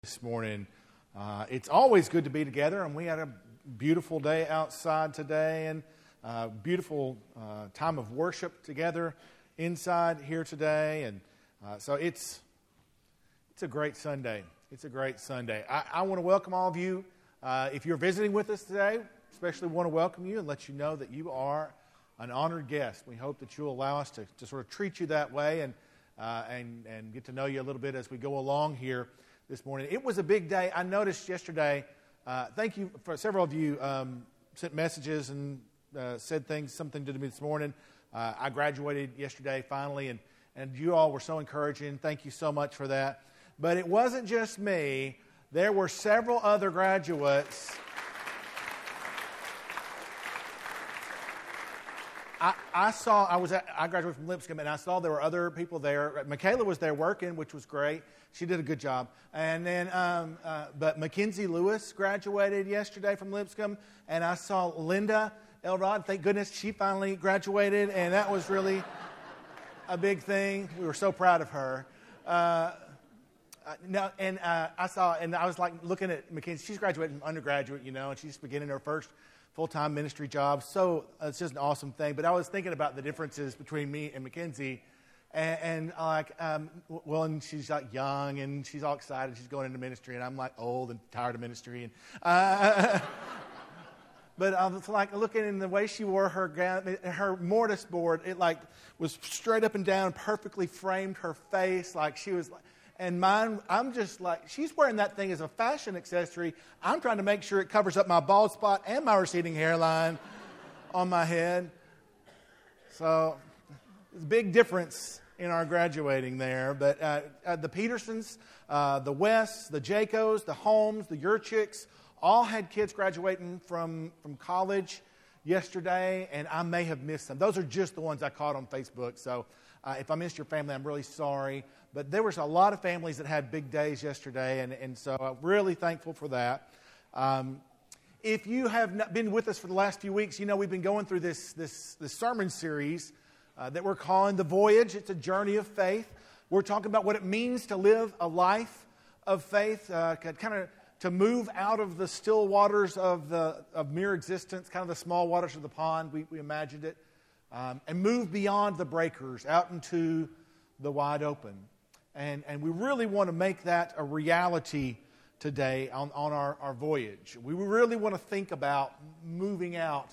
This morning. It's always good to be together, and we had a beautiful day outside today, and beautiful time of worship together inside here today, and so it's a great Sunday. It's a great Sunday. I want to welcome all of you. If you're visiting with us today, especially want to welcome you and let you know that you are an honored guest. We hope that you'll allow us to sort of treat you that way and get to know you a little bit as we go along here this morning. It was a big day. I noticed yesterday, thank you for several of you sent messages and said something to me this morning. I graduated yesterday finally, and you all were so encouraging. Thank you so much for that. But it wasn't just me. There were several other graduates. I graduated from Lipscomb, and I saw there were other people there. Michaela was there working, which was great. She did a good job. And then, but Mackenzie Lewis graduated yesterday from Lipscomb, and I saw Linda Elrod. Thank goodness she finally graduated, and that was really a big thing. We were so proud of her. I was like looking at Mackenzie. She's graduating from undergraduate, and she's beginning her first full-time ministry job. So it's just an awesome thing. But I was thinking about the differences between me and Mackenzie. And she's like young and she's all excited. She's going into ministry, and I'm like old and tired of ministry. And but I was like looking in the way she wore her gown, her mortise board. It like was straight up and down, perfectly framed her face, like she was like. And mine, I'm just like, she's wearing that thing as a fashion accessory. I'm trying to make sure it covers up my bald spot and my receding hairline on my head. So, there's a big difference in our graduating there. But the Petersons, the Wests, the Jacos, the Holmes, the Yurchiks, all had kids graduating from college yesterday, and I may have missed them. Those are just the ones I caught on Facebook. So, if I missed your family, I'm really sorry. But there was a lot of families that had big days yesterday, and so I'm really thankful for that. If you have not been with us for the last few weeks, we've been going through this sermon series that we're calling The Voyage. It's a journey of faith. We're talking about what it means to live a life of faith, kind of to move out of the still waters of mere existence, kind of the small waters of the pond, we imagined it, and move beyond the breakers out into the wide open. And we really want to make that a reality today on our voyage. We really want to think about moving out.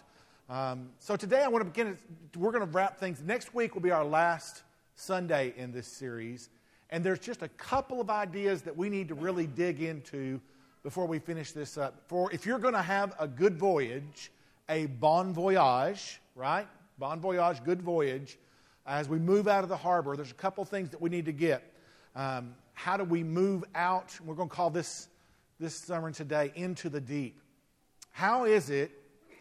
So today I want to begin, we're going to wrap things. Next week will be our last Sunday in this series. And there's just a couple of ideas that we need to really dig into before we finish this up. If you're going to have a good voyage, a bon voyage, right? Bon voyage, good voyage. As we move out of the harbor, there's a couple things that we need to get. How do we move out? We're going to call this sermon today, Into the Deep. How is it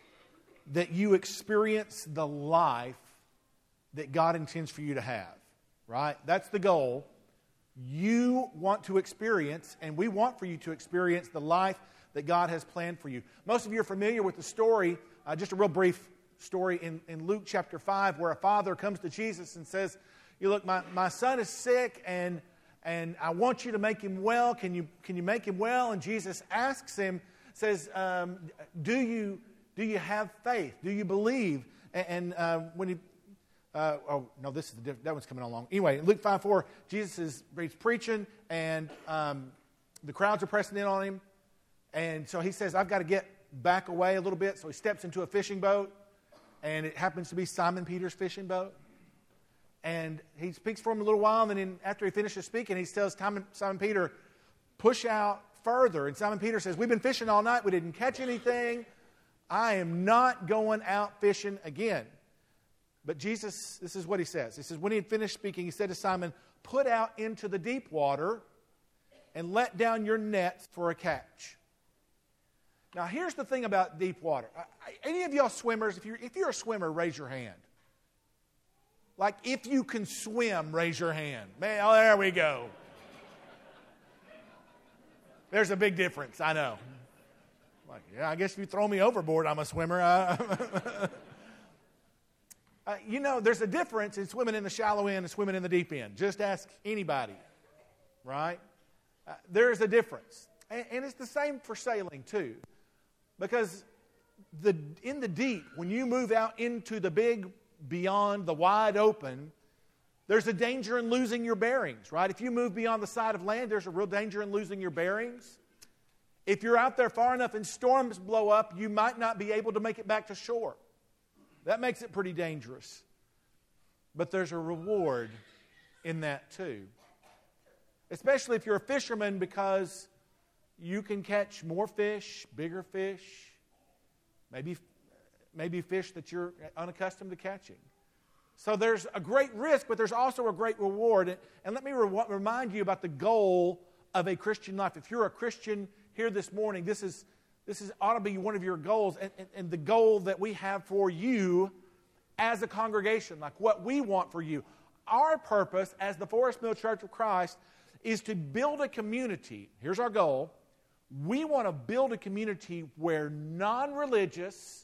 that you experience the life that God intends for you to have? Right? That's the goal. You want to experience, and we want for you to experience the life that God has planned for you. Most of you are familiar with the story, just a real brief story in Luke chapter 5, where a father comes to Jesus and says, look, my son is sick, and I want you to make him well. Can you make him well? And Jesus asks him, says, do you have faith? Do you believe? And when he, that one's coming along. Anyway, Luke 5:4, he's preaching, and the crowds are pressing in on him. And so he says, I've got to get back away a little bit. So he steps into a fishing boat, and it happens to be Simon Peter's fishing boat. And he speaks for him a little while, and then after he finishes speaking, he tells Simon Peter, push out further. And Simon Peter says, we've been fishing all night. We didn't catch anything. I am not going out fishing again. But Jesus, this is what he says. He says, when he had finished speaking, he said to Simon, put out into the deep water and let down your nets for a catch. Now, here's the thing about deep water. Any of y'all swimmers, if you're a swimmer, raise your hand. Like, if you can swim, raise your hand. Man, oh, there we go. There's a big difference, I know. Like, yeah, I guess if you throw me overboard, I'm a swimmer. There's a difference in swimming in the shallow end and swimming in the deep end. Just ask anybody, right? There's a difference. And it's the same for sailing too. Because in the deep, when you move out into the big beyond, the wide open, there's a danger in losing your bearings, right? If you move beyond the side of land, there's a real danger in losing your bearings. If you're out there far enough and storms blow up, you might not be able to make it back to shore. That makes it pretty dangerous. But there's a reward in that too. Especially if you're a fisherman, because you can catch more fish, bigger fish, maybe fish that you're unaccustomed to catching. So there's a great risk, but there's also a great reward. And let me remind you about the goal of a Christian life. If you're a Christian here this morning, this ought to be one of your goals, and the goal that we have for you as a congregation, like what we want for you. Our purpose as the Forest Mill Church of Christ is to build a community. Here's our goal. We want to build a community where non-religious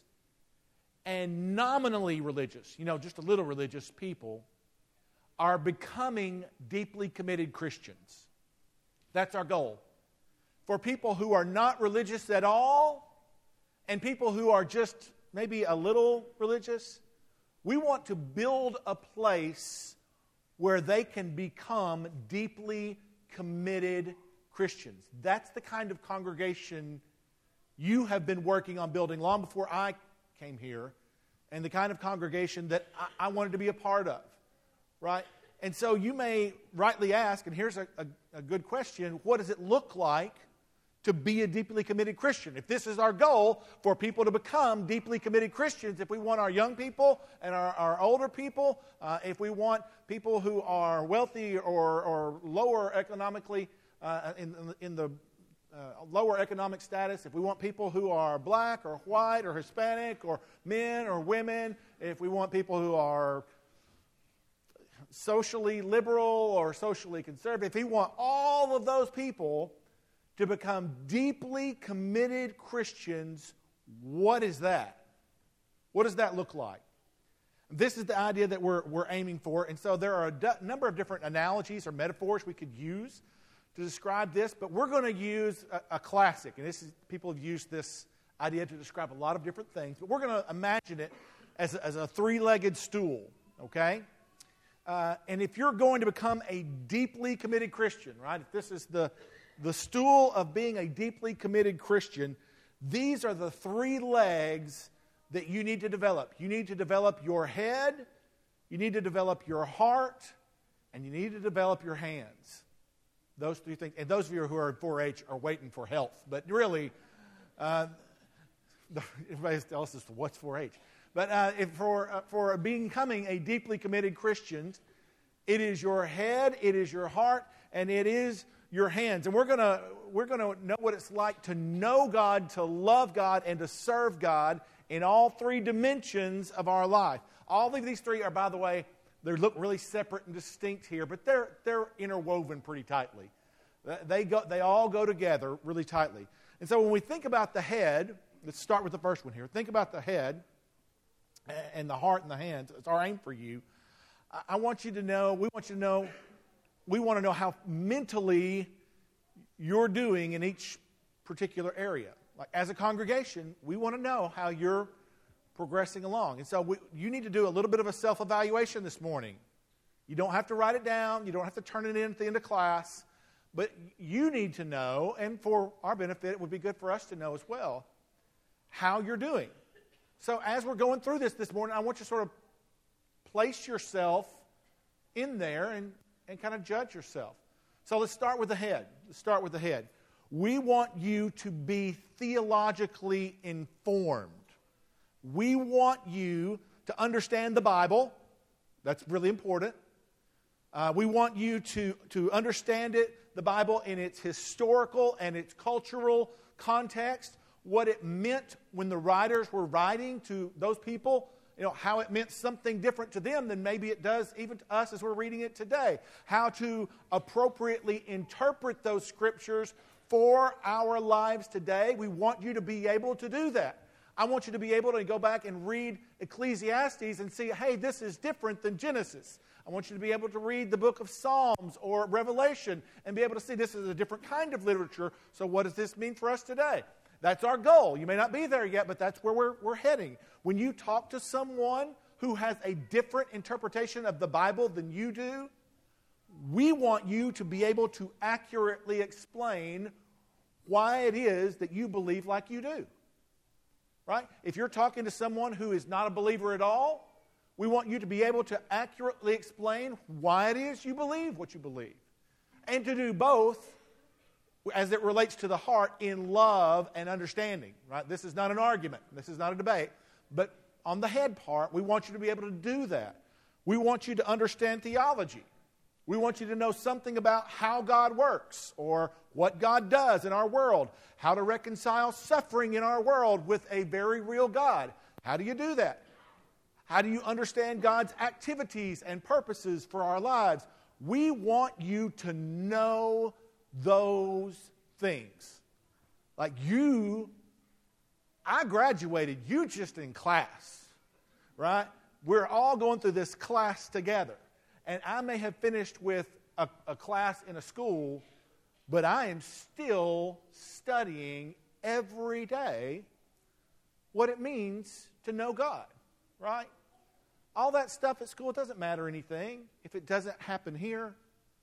and nominally religious, just a little religious people, are becoming deeply committed Christians. That's our goal. For people who are not religious at all, and people who are just maybe a little religious, we want to build a place where they can become deeply committed Christians. That's the kind of congregation you have been working on building long before I came here, and the kind of congregation that I wanted to be a part of, right? And so you may rightly ask, and here's a good question, what does it look like to be a deeply committed Christian? If this is our goal, for people to become deeply committed Christians, if we want our young people and our older people, if we want people who are wealthy or lower economically, in the lower economic status, if we want people who are black or white or Hispanic or men or women, if we want people who are socially liberal or socially conservative, if we want all of those people to become deeply committed Christians, what is that? What does that look like? This is the idea that we're aiming for, and so there are a number of different analogies or metaphors we could use to describe this, but we're going to use a classic, and people have used this idea to describe a lot of different things, but we're going to imagine it as a three-legged stool, okay? And if you're going to become a deeply committed Christian, right, if this is the stool of being a deeply committed Christian, these are the three legs that you need to develop. You need to develop your head, you need to develop your heart, and you need to develop your hands. Those three things. And those of you who are in 4-H are waiting for health. But really, everybody else is, what's 4-H? But for becoming a deeply committed Christian, it is your head, it is your heart, and it is your hands. And we're gonna know what it's like to know God, to love God, and to serve God in all three dimensions of our life. All of these three are, by the way, they look really separate and distinct here, but they're interwoven pretty tightly. They all go together really tightly. And so when we think about the head, let's start with the first one here. Think about the head and the heart and the hands. It's our aim for you. We want to know how mentally you're doing in each particular area. Like as a congregation, we want to know how you're progressing along. And so you need to do a little bit of a self-evaluation this morning. You don't have to write it down. You don't have to turn it in at the end of class. But you need to know, and for our benefit, it would be good for us to know as well, how you're doing. So as we're going through this morning, I want you to sort of place yourself in there and kind of judge yourself. So let's start with the head. We want you to be theologically informed. We want you to understand the Bible. That's really important. We want you to understand the Bible in its historical and its cultural context, what it meant when the writers were writing to those people, how it meant something different to them than maybe it does even to us as we're reading it today. How to appropriately interpret those scriptures for our lives today. We want you to be able to do that. I want you to be able to go back and read Ecclesiastes and see, hey, this is different than Genesis. I want you to be able to read the book of Psalms or Revelation and be able to see this is a different kind of literature. So what does this mean for us today? That's our goal. You may not be there yet, but that's where we're heading. When you talk to someone who has a different interpretation of the Bible than you do, we want you to be able to accurately explain why it is that you believe like you do. Right? If you're talking to someone who is not a believer at all, we want you to be able to accurately explain why it is you believe what you believe. And to do both as it relates to the heart in love and understanding. Right? This is not an argument. This is not a debate. But on the head part, we want you to be able to do that. We want you to understand theology. We want you to know something about how God works or what God does in our world, how to reconcile suffering in our world with a very real God. How do you do that? How do you understand God's activities and purposes for our lives? We want you to know those things. Like I graduated, you just in class, right? We're all going through this class together. And I may have finished with a class in a school, but I am still studying every day what it means to know God, right? All that stuff at school, it doesn't matter anything if it doesn't happen here.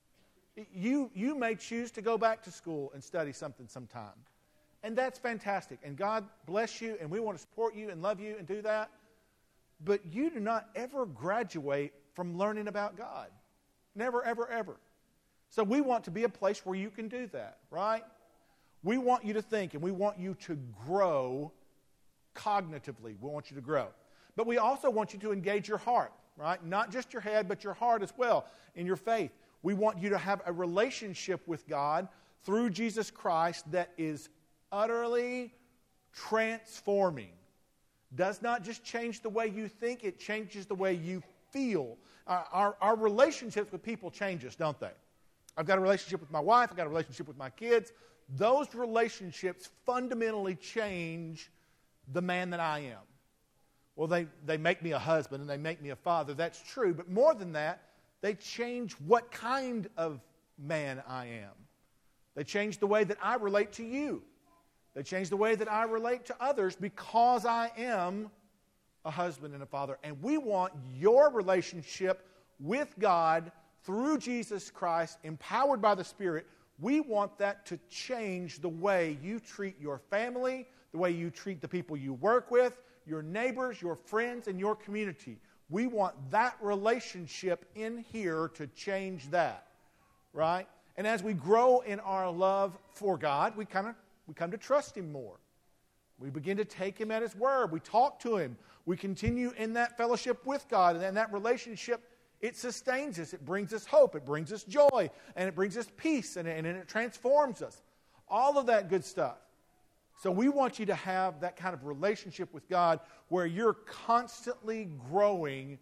You may choose to go back to school and study something sometime. And that's fantastic. And God bless you, and we want to support you and love you and do that. But you do not ever graduate from learning about God. Never, ever, ever. So we want to be a place where you can do that, right? We want you to think, and we want you to grow cognitively. We want you to grow. But we also want you to engage your heart, right? Not just your head, but your heart as well in your faith. We want you to have a relationship with God through Jesus Christ that is utterly transforming. Does not just change the way you think, it changes the way you feel. Our relationships with people change us, don't they? I've got a relationship with my wife, I've got a relationship with my kids. Those relationships fundamentally change the man that I am. Well, they make me a husband and they make me a father. That's true. But more than that, they change what kind of man I am. They change the way that I relate to you. They change the way that I relate to others because I am a husband and a father. And we want your relationship with God through Jesus Christ, empowered by the Spirit. We want that to change the way you treat your family, the way you treat the people you work with, your neighbors, your friends, and your community. We want that relationship in here to change that, right? And as we grow in our love for God, we come to trust Him more. We begin to take Him at His word. We talk to Him. We continue in that fellowship with God. And that relationship, it sustains us. It brings us hope. It brings us joy. And it brings us peace. And it transforms us. All of that good stuff. So we want you to have that kind of relationship with God where you're constantly growing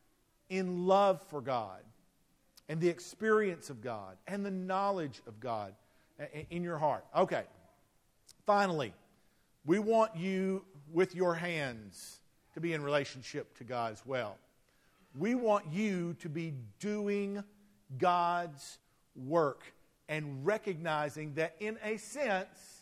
in love for God and the experience of God and the knowledge of God in your heart. Okay. Finally, we want you with your hands to be in relationship to God as well. We want you to be doing God's work and recognizing that in a sense,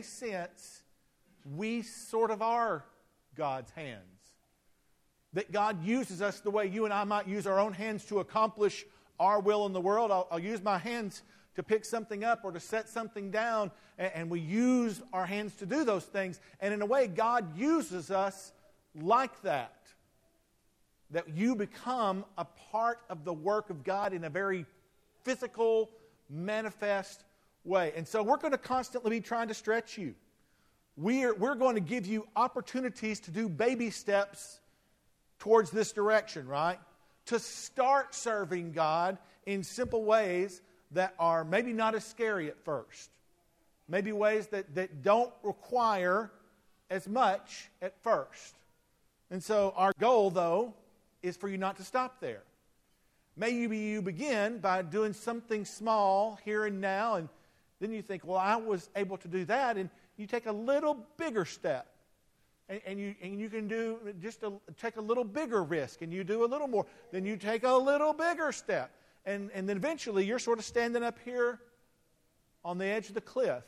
we sort of are God's hands. That God uses us the way you and I might use our own hands to accomplish our will in the world. I'll use my hands to pick something up or to set something down, and we use our hands to do those things. And in a way, God uses us like that. That you become a part of the work of God in a very physical, manifest way. And so we're going to constantly be trying to stretch you. We're going to give you opportunities to do baby steps towards this direction, right? To start serving God in simple ways that are maybe not as scary at first. Maybe ways that don't require as much at first. And so our goal, though, is for you not to stop there. Maybe you begin by doing something small here and now, and then you think, well, I was able to do that, and you take a little bigger step and you can do take a little bigger risk, and you do a little more. Then you take a little bigger step, and then eventually you're sort of standing up here on the edge of the cliff.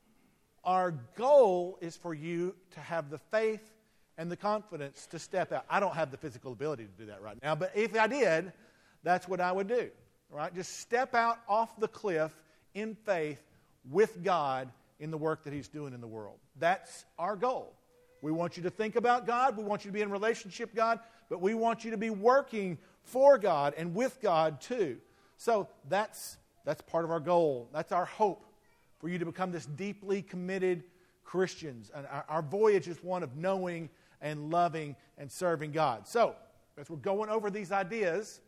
Our goal is for you to have the faith and the confidence to step out. I don't have the physical ability to do that right now, but if I did, that's what I would do. Right? Just step out off the cliff in faith with God in the work that He's doing in the world. That's our goal. We want you to think about God. We want you to be in relationship with God, but we want you to be working for God and with God too. So that's part of our goal. That's our hope, for you to become this deeply committed Christians. And our voyage is one of knowing and loving and serving God. So, as we're going over these ideas,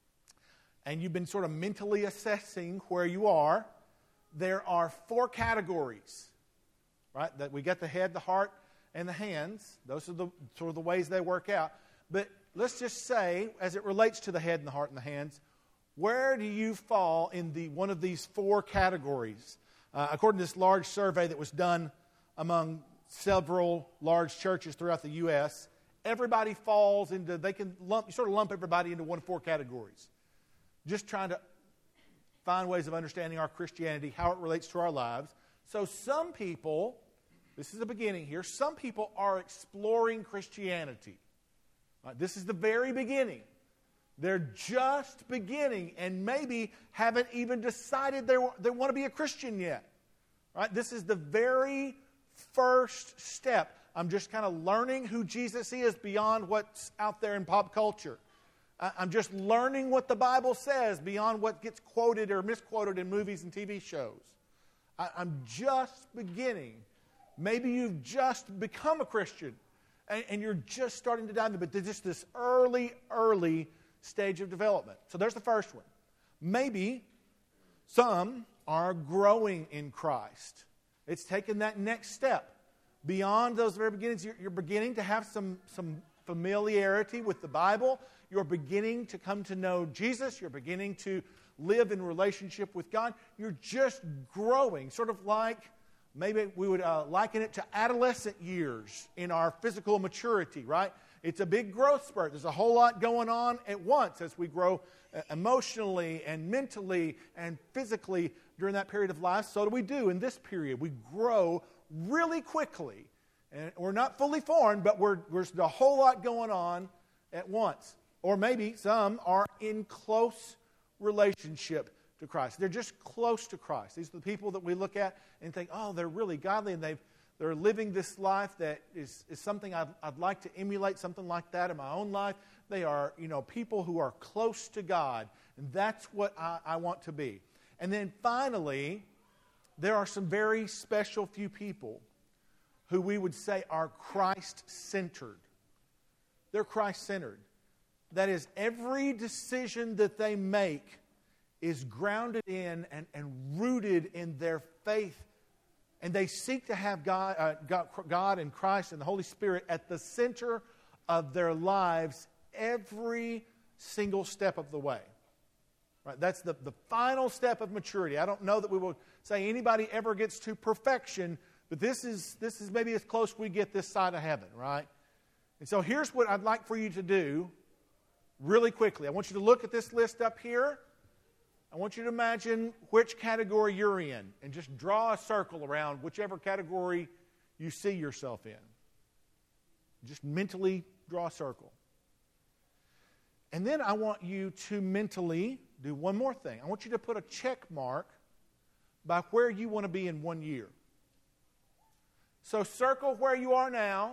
and you've been sort of mentally assessing where you are, there are 4 categories, right? That we got the head, the heart, and the hands. Those are the sort of the ways they work out. But let's just say, as it relates to the head and the heart and the hands, where do you fall in one of these 4 categories? According to this large survey that was done among several large churches throughout the U.S., everybody falls into, you sort of lump everybody into one of 4 categories. Just trying to find ways of understanding our Christianity, how it relates to our lives. So some people, this is the beginning here, some people are exploring Christianity. Right, this is the very beginning. They're just beginning and maybe haven't even decided they want to be a Christian yet. Right? This is the very first step. I'm just kind of learning who Jesus is beyond what's out there in pop culture. I'm just learning what the Bible says beyond what gets quoted or misquoted in movies and TV shows. I'm just beginning. Maybe you've just become a Christian and you're just starting to dive in, but there's just this early stage of development. So there's the first one. Maybe some are growing in Christ. It's taken that next step. Beyond those very beginnings, you're beginning to have some familiarity with the Bible. You're beginning to come to know Jesus. You're beginning to live in relationship with God. You're just growing, sort of like, maybe we would liken it to adolescent years in our physical maturity, right? It's a big growth spurt. There's a whole lot going on at once as we grow emotionally and mentally and physically during that period of life. So do we do in this period. We grow really quickly. And we're not fully formed, but there's a whole lot going on at once. Or maybe some are in close relationship to Christ. They're just close to Christ. These are the people that we look at and think, oh, they're really godly, and they're living this life that is something I'd like to emulate, something like that in my own life. They are, people who are close to God, and that's what I want to be. And then finally, there are some very special few people who we would say are Christ-centered. They're Christ-centered. That is, every decision that they make is grounded in and rooted in their faith. And they seek to have God and Christ and the Holy Spirit at the center of their lives every single step of the way. Right? That's the final step of maturity. I don't know that we will say anybody ever gets to perfection, but this is maybe as close we get this side of heaven, right? And so here's what I'd like for you to do really quickly. I want you to look at this list up here. I want you to imagine which category you're in and just draw a circle around whichever category you see yourself in. Just mentally draw a circle. And then I want you to mentally do one more thing. I want you to put a check mark by where you want to be in 1 year. So circle where you are now.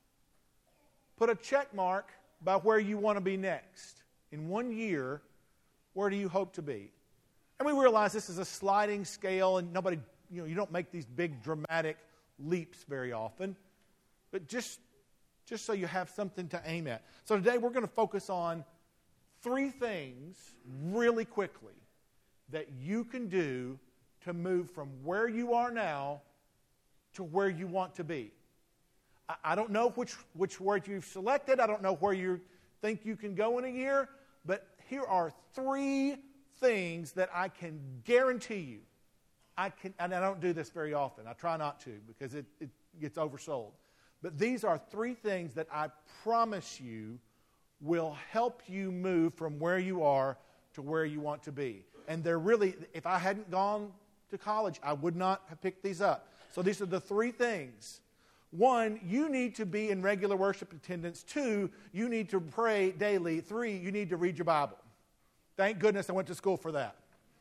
Put a check mark by where you want to be next. In 1 year, where do you hope to be? And we realize this is a sliding scale, and nobody, you don't make these big dramatic leaps very often. But just so you have something to aim at. So today we're going to focus on 3 things really quickly that you can do to move from where you are now to where you want to be. I don't know which word you've selected. I don't know where you think you can go in a year. But here are 3 things that I can guarantee you. And I don't do this very often. I try not to because it gets oversold. But these are 3 things that I promise you will help you move from where you are to where you want to be. And they're really, if I hadn't gone to college, I would not have picked these up. So these are the 3 things. 1, you need to be in regular worship attendance. 2, you need to pray daily. 3, you need to read your Bible. Thank goodness I went to school for that.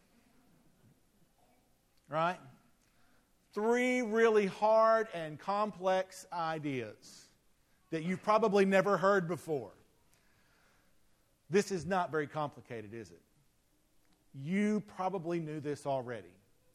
Right? 3 really hard and complex ideas that you've probably never heard before. This is not very complicated, is it? You probably knew this already.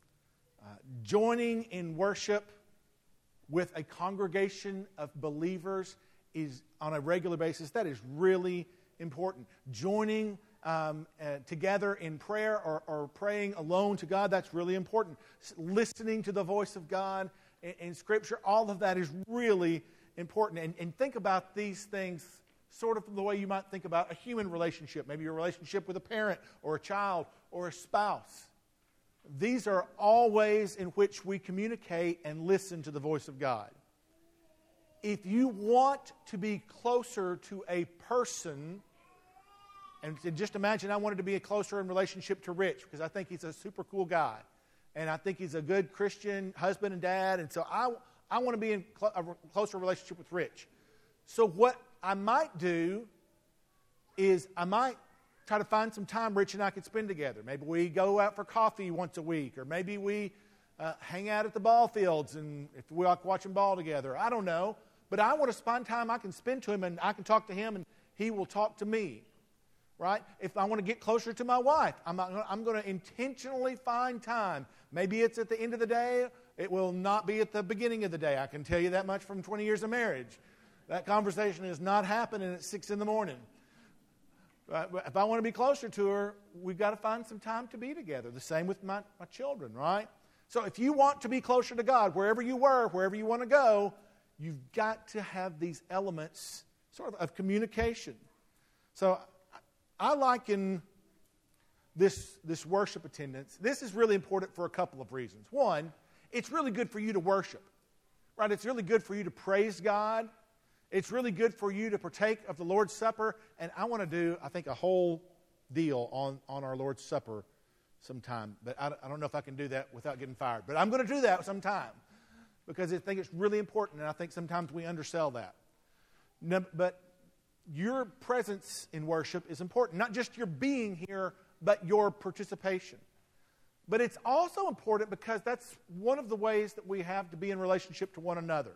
Joining in worship with a congregation of believers is on a regular basis. That is really important. Joining together in prayer or praying alone to God, that's really important. Listening to the voice of God in Scripture, all of that is really important. And think about these things sort of the way you might think about a human relationship, maybe your relationship with a parent or a child or a spouse. These are all ways in which we communicate and listen to the voice of God. If you want to be closer to a person, and just imagine I wanted to be closer in relationship to Rich because I think he's a super cool guy. And I think he's a good Christian husband and dad. And so I want to be in a closer relationship with Rich. So what I might do is I might try to find some time Rich and I could spend together. Maybe we go out for coffee once a week, or maybe we hang out at the ball fields and if we like watching ball together. I don't know. But I want to find time I can spend to him and I can talk to him and he will talk to me. Right? If I want to get closer to my wife, I'm going to intentionally find time. Maybe it's at the end of the day. It will not be at the beginning of the day. I can tell you that much from 20 years of marriage. That conversation is not happening at 6 in the morning. If I want to be closer to her, we've got to find some time to be together. The same with my children, right? So if you want to be closer to God, wherever you were, wherever you want to go, you've got to have these elements sort of communication. So I liken this worship attendance. This is really important for a couple of reasons. One, it's really good for you to worship, right? It's really good for you to praise God. It's really good for you to partake of the Lord's Supper. And I want to do, I think, a whole deal on our Lord's Supper sometime. But I don't know if I can do that without getting fired. But I'm going to do that sometime because I think it's really important. And I think sometimes we undersell that. No, but your presence in worship is important. Not just your being here, but your participation. But it's also important because that's one of the ways that we have to be in relationship to one another.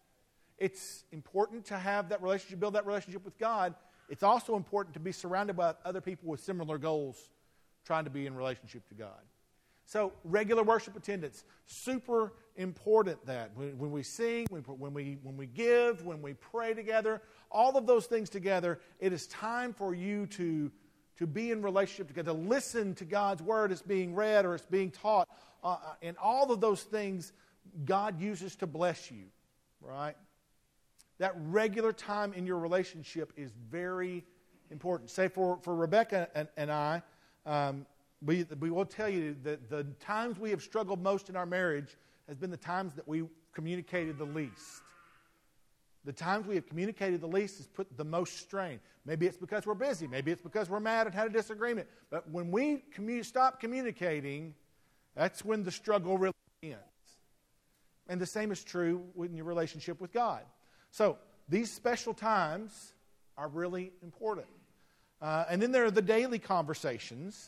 It's important to have that relationship, build that relationship with God. It's also important to be surrounded by other people with similar goals, trying to be in relationship to God. So regular worship attendance, super important that. When we sing, when we give, when we pray together, all of those things together, it is time for you to be in relationship together, to listen to God's Word as being read or as being taught. And all of those things God uses to bless you, right? That regular time in your relationship is very important. Say for Rebecca and I, we will tell you that the times we have struggled most in our marriage has been the times that we communicated the least. The times we have communicated the least has put the most strain. Maybe it's because we're busy. Maybe it's because we're mad and had a disagreement. But when we stop communicating, that's when the struggle really ends. And the same is true in your relationship with God. So these special times are really important. And then there are the daily conversations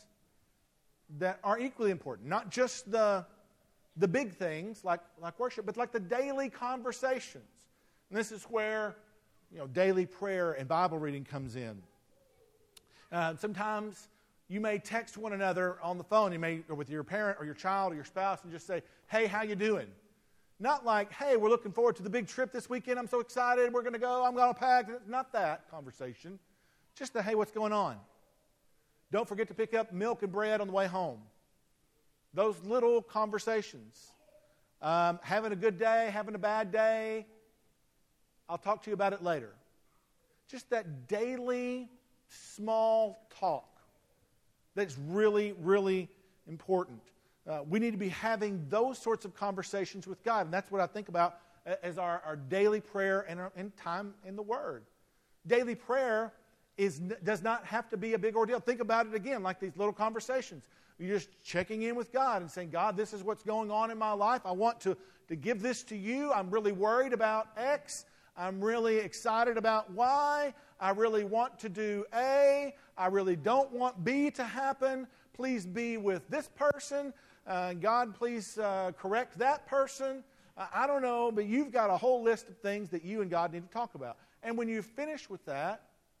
that are equally important. Not just the big things like worship, but like the daily conversations. And this is where daily prayer and Bible reading comes in. Sometimes you may text one another on the phone. You may, or with your parent or your child or your spouse, and just say, "Hey, how you doing?" Not like, "Hey, we're looking forward to the big trip this weekend. I'm so excited. We're going to go. I'm going to pack." Not that conversation. Just the, "Hey, what's going on? Don't forget to pick up milk and bread on the way home." Those little conversations. Having a good day, having a bad day. I'll talk to you about it later. Just that daily small talk that's really, really important. We need to be having those sorts of conversations with God. And that's what I think about as our daily prayer and time in the Word. Daily prayer does not have to be a big ordeal. Think about it again, like these little conversations. You're just checking in with God and saying, God, this is what's going on in my life. I want to give this to you. I'm really worried about X. I'm really excited about Y. I really want to do A. I really don't want B to happen. Please be with this person. God, please correct that person. I don't know, but you've got a whole list of things that you and God need to talk about. And when you finish with that,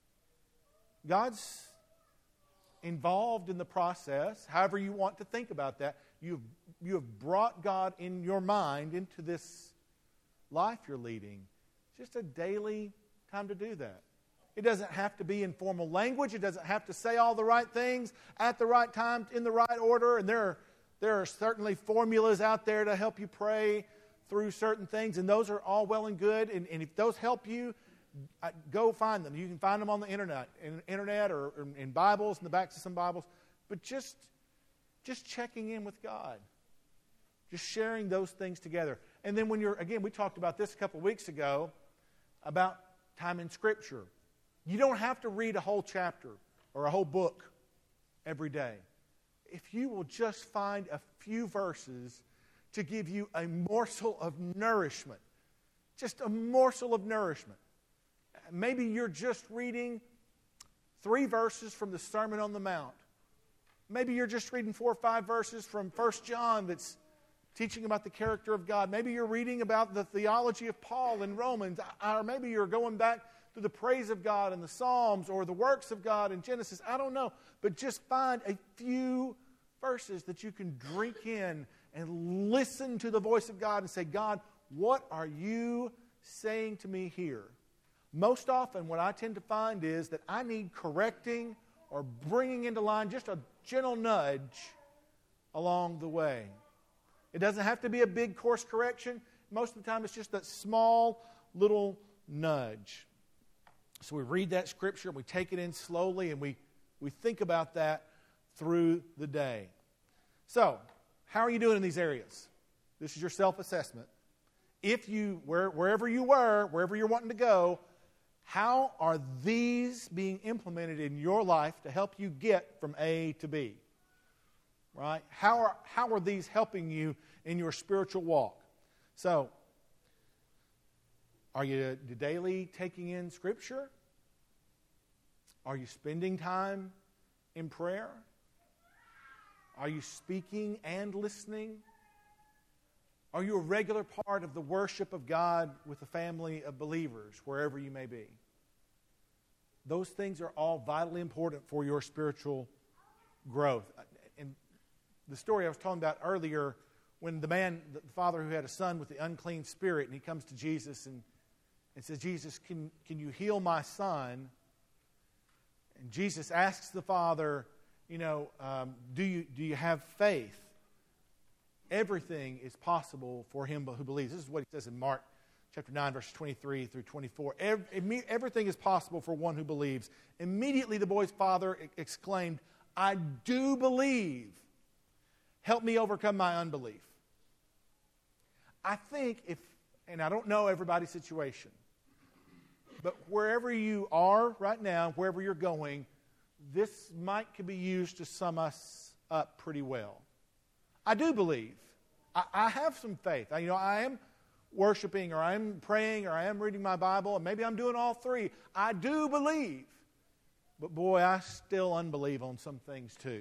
God's involved in the process, however you want to think about that. You have brought God in your mind into this life you're leading. It's just a daily time to do that. It doesn't have to be in formal language. It doesn't have to say all the right things at the right time, in the right order. And there are certainly formulas out there to help you pray through certain things, and those are all well and good. And if those help you, go find them. You can find them on the internet or in Bibles, in the backs of some Bibles. But just checking in with God. Just sharing those things together. And then we talked about this a couple of weeks ago, about time in Scripture. You don't have to read a whole chapter or a whole book every day. If you will just find a few verses to give you a morsel of nourishment, just a morsel of nourishment. Maybe you're just reading 3 verses from the Sermon on the Mount. Maybe you're just reading 4 or 5 verses from 1 John that's teaching about the character of God. Maybe you're reading about the theology of Paul in Romans. Or maybe you're going back to the praise of God in the Psalms or the works of God in Genesis. I don't know. But just find a few verses that you can drink in and listen to the voice of God and say, God, what are you saying to me here? Most often what I tend to find is that I need correcting or bringing into line, just a gentle nudge along the way. It doesn't have to be a big course correction. Most of the time it's just that small little nudge. So we read that Scripture and we take it in slowly and we think about that through the day. So, how are you doing in these areas? This is your self-assessment. Wherever you were, wherever you're wanting to go, how are these being implemented in your life to help you get from A to B? Right? How are these helping you in your spiritual walk? So, are you daily taking in Scripture? Are you spending time in prayer? Are you speaking and listening? Are you a regular part of the worship of God with a family of believers, wherever you may be? Those things are all vitally important for your spiritual growth. And the story I was talking about earlier, when the father who had a son with the unclean spirit, and he comes to Jesus and says, Jesus, can you heal my son? And Jesus asks the father, do you have faith? Everything is possible for him who believes. This is what he says in Mark chapter 9, verses 23 through 24. Everything is possible for one who believes. Immediately the boy's father exclaimed, I do believe. Help me overcome my unbelief. I think and I don't know everybody's situation, but wherever you are right now, wherever you're going, this could be used to sum us up pretty well. I do believe. I have some faith. I am worshiping, or I am praying, or I am reading my Bible, and maybe I'm doing all 3. I do believe. But boy, I still unbelieve on some things too.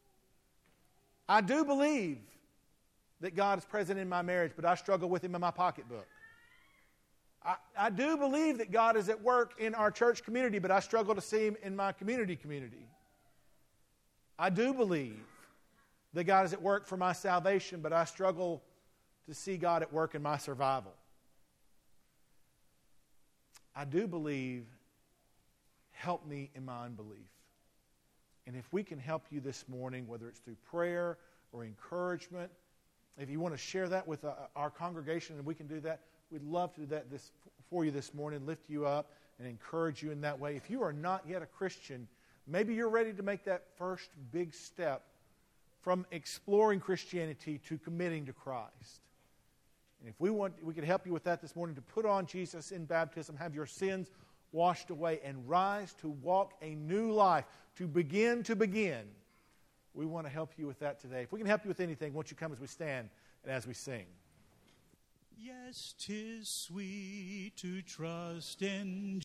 I do believe that God is present in my marriage, but I struggle with Him in my pocketbook. I do believe that God is at work in our church community, but I struggle to see Him in my community. I do believe that God is at work for my salvation, but I struggle to see God at work in my survival. I do believe, help me in my unbelief. And if we can help you this morning, whether it's through prayer or encouragement, if you want to share that with our congregation and we can do that, we'd love to do that for you this morning, lift you up and encourage you in that way. If you are not yet a Christian, maybe you're ready to make that first big step from exploring Christianity to committing to Christ. And if we could help you with that this morning, to put on Jesus in baptism, have your sins washed away, and rise to walk a new life, to begin, we want to help you with that today. If we can help you with anything, won't you come as we stand and as we sing? Yes, 'tis sweet to trust in